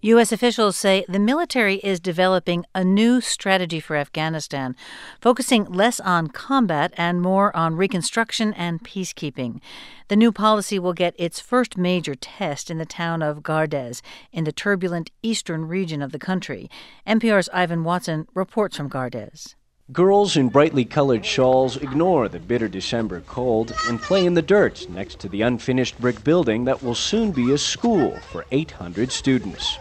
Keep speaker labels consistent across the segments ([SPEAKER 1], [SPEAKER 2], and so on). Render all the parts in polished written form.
[SPEAKER 1] U.S. officials say the military is developing a new strategy for Afghanistan, focusing less on combat and more on reconstruction and peacekeeping. The new policy will get its first major test in the town of Gardez, in the turbulent eastern region of the country. NPR's Ivan Watson reports from Gardez.
[SPEAKER 2] Girls in brightly colored shawls ignore the bitter December cold and play in the dirt next to the unfinished brick building that will soon be a school for 800 students.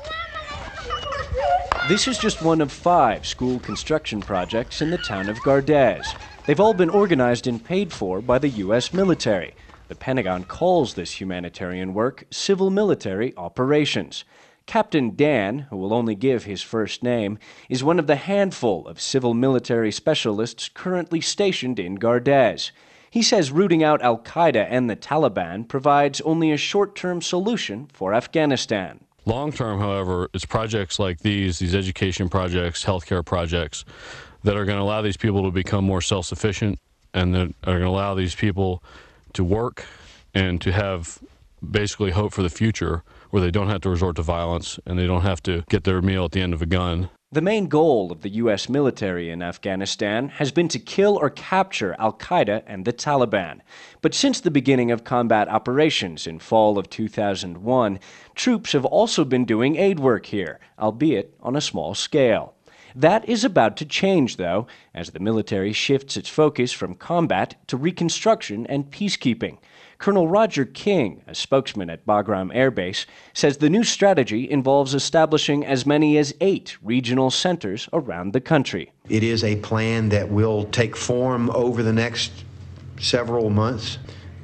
[SPEAKER 2] This is just one of 5 school construction projects in the town of Gardez. They've all been organized and paid for by the U.S. military. The Pentagon calls this humanitarian work civil-military operations. Captain Dan, who will only give his first name, is one of the handful of civil-military specialists currently stationed in Gardez. He says rooting out al-Qaeda and the Taliban provides only a short-term solution for Afghanistan.
[SPEAKER 3] Long-term, however, it's projects like these education projects, healthcare projects, that are going to allow these people to become more self-sufficient and that are going to allow these people to work and to have basically hope for the future, where they don't have to resort to violence and they don't have to get their meal at the end of a gun.
[SPEAKER 2] The main goal of the U.S. military in Afghanistan has been to kill or capture al-Qaeda and the Taliban. But since the beginning of combat operations in fall of 2001, troops have also been doing aid work here, albeit on a small scale. That is about to change, though, as the military shifts its focus from combat to reconstruction and peacekeeping. Colonel Roger King, a spokesman at Bagram Air Base, says the new strategy involves establishing as many as 8 regional centers around the country.
[SPEAKER 4] It is a plan that will take form over the next several months,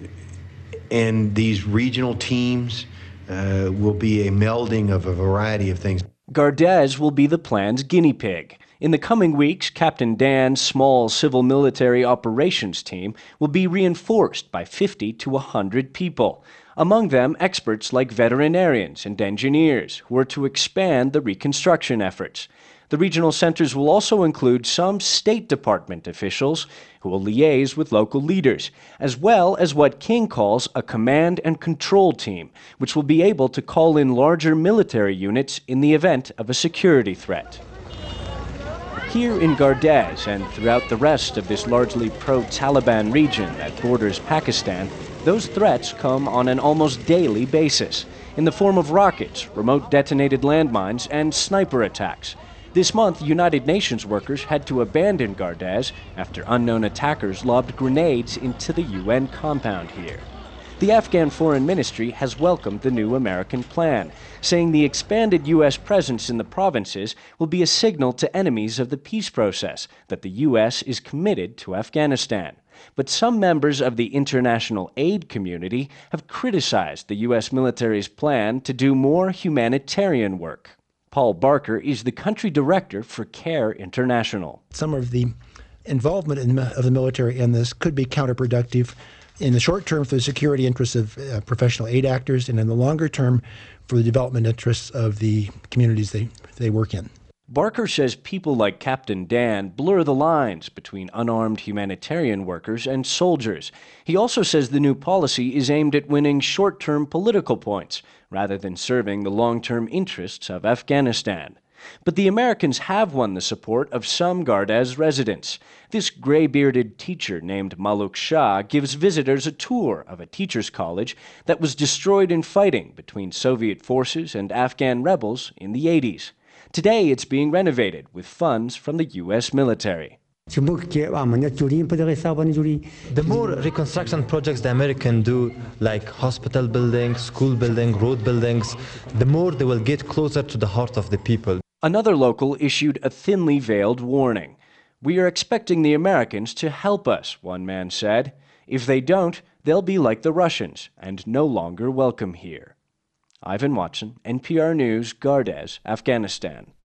[SPEAKER 4] and these regional teams will be a melding of a variety of things.
[SPEAKER 2] Gardez will be the plan's guinea pig. In the coming weeks, Captain Dan's small civil-military operations team will be reinforced by 50 to 100 people. Among them, experts like veterinarians and engineers who are to expand the reconstruction efforts. The regional centers will also include some State Department officials who will liaise with local leaders, as well as what King calls a command and control team, which will be able to call in larger military units in the event of a security threat. Here in Gardez and throughout the rest of this largely pro-Taliban region that borders Pakistan, those threats come on an almost daily basis, in the form of rockets, remote detonated landmines, and sniper attacks. This month, United Nations workers had to abandon Gardez after unknown attackers lobbed grenades into the UN compound here. The Afghan Foreign Ministry has welcomed the new American plan, saying the expanded U.S. presence in the provinces will be a signal to enemies of the peace process that the U.S. is committed to Afghanistan. But some members of the international aid community have criticized the U.S. military's plan to do more humanitarian work. Paul Barker is the country director for CARE International.
[SPEAKER 5] Some of the involvement of the military in this could be counterproductive in the short term for the security interests of professional aid actors, and in the longer term for the development interests of the communities they work in.
[SPEAKER 2] Barker says people like Captain Dan blur the lines between unarmed humanitarian workers and soldiers. He also says the new policy is aimed at winning short-term political points rather than serving the long-term interests of Afghanistan. But the Americans have won the support of some Gardez residents. This gray-bearded teacher named Maluk Shah gives visitors a tour of a teacher's college that was destroyed in fighting between Soviet forces and Afghan rebels in the 80s. Today, it's being renovated with funds from the U.S. military.
[SPEAKER 6] The
[SPEAKER 7] more reconstruction projects the Americans do, like hospital buildings, school buildings, road buildings, the more they will get closer to the heart of the people.
[SPEAKER 2] Another local issued a thinly veiled warning. "We are expecting the Americans to help us," one man said. "If they don't, they'll be like the Russians and no longer welcome here." Ivan Watson, NPR News, Gardez, Afghanistan.